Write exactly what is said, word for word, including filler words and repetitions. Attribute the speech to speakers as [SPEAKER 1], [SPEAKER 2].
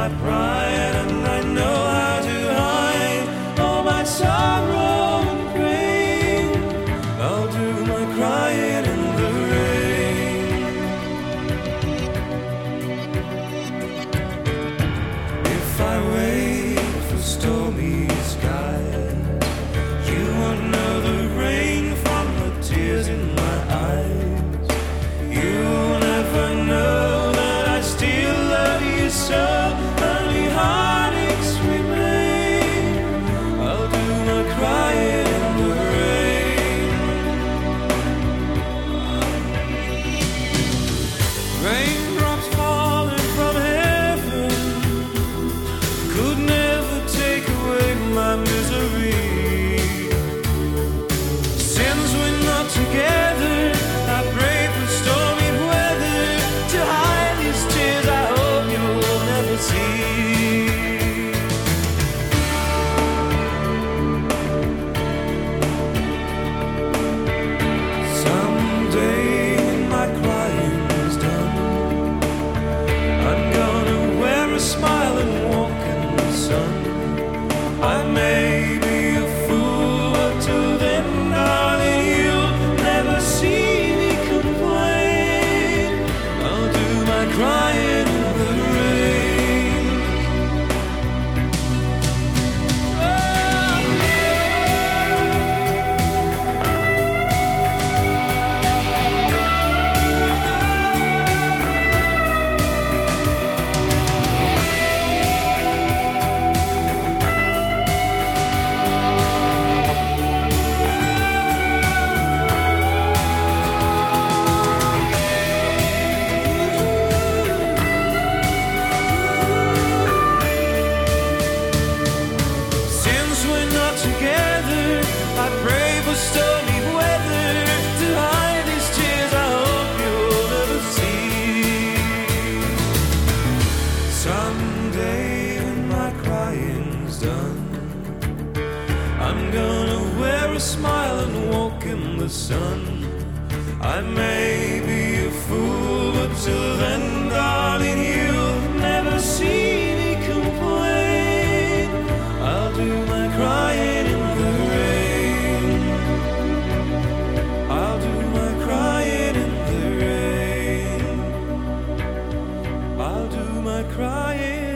[SPEAKER 1] my pride, and I know how to hide all my sorrow and pain. I'll do my crying in the rain. If I wait for stormy skies, you won't know the rain from the tears in my eyes. You'll never know that I still love you so. Only heartaches remain. I'll do my crying in the rain. Raindrops falling from heaven could never take away my misery. Since we're not together, I pray for stormy weather to hide these tears I hope you'll never see. Someday when my crying's done, I'm gonna wear a smile and walk in the sun. I may be a fool, but till then, darling, you'll never see me complain. I'll do my crying in the rain. Since we're not together, I pray for stormy weather to hide these tears I hope you'll never see. Someday when my crying's done, I'm gonna wear a smile and walk in the sun. I may be a fool, but till then, darling, you'll never see me complain. I'll do my crying in the rain. I'll do my crying in the rain. I'll do my crying